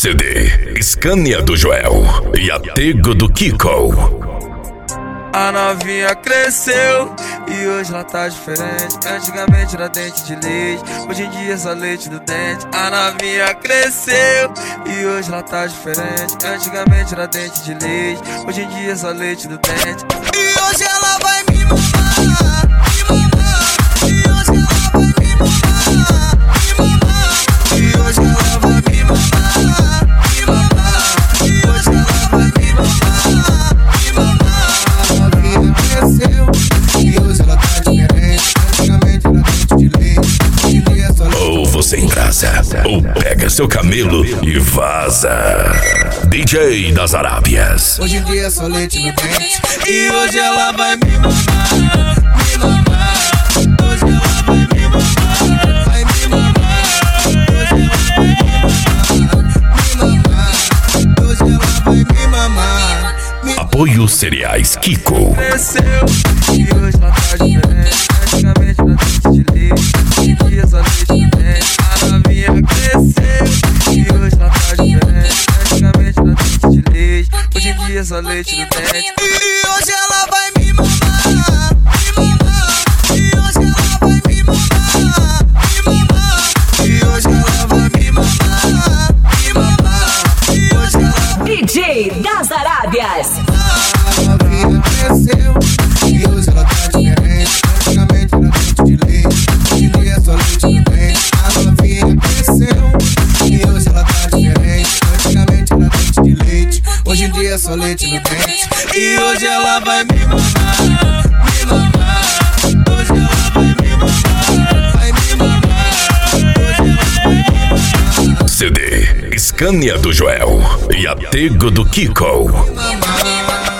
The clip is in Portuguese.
CD Scania do Joel e Atego do Kiko. A novinha cresceu e hoje ela tá diferente. Antigamente era dente de leite, hoje em dia é só leite do dente. A novinha cresceu e hoje ela tá diferente. Antigamente era dente de leite, hoje em dia é só leite do dente. E hoje ela vai me mamar, me mamar. E hoje ela vai me mamar, me mamar. E hoje ela vai me mamar, me mamar. E hoje ela vai me mamar, me mamar. E hoje ela tá diferente. Antigamente era dente de leite, hoje em dia é só leite. Ou você embrasa, ou pega seu camelo e vaza. DJ das Arábias. Hoje em dia é só leite no dente. E hoje ela vai me mamar, me mamar. Hoje ela vai me mamar, vai me mamar. Hoje ela vai me mamar, Hoje ela vai me mamar. Apoio Cereais Kiko. cresceu e hoje ela tá diferente. Antigamente era dente de leite, hoje em dia é só leite do dente. A novinha cresceu e hoje ela tá diferente. Antigamente era dente de leite, hoje em dia é só leite do dente. E hoje ela vai me mamar, me mamar. E hoje ela vai me mamar, me mamar. E hoje ela vai me mamar, me mamar. E hoje ela DJ das Arábias. A novinha cresceu e hoje ela tá diferente. Antigamente era dente de leite, hoje em dia é só leite no dente. A novinha cresceu e hoje ela tá diferente. Antigamente era dente de leite, hoje em dia é só leite no dente. E hoje ela vai me mamar, me mamar. Hoje ela vai me mamar, vai me mamar. Hoje ela vai me mamar, CD Scania do Joel e Atego do Kiko. Mamar.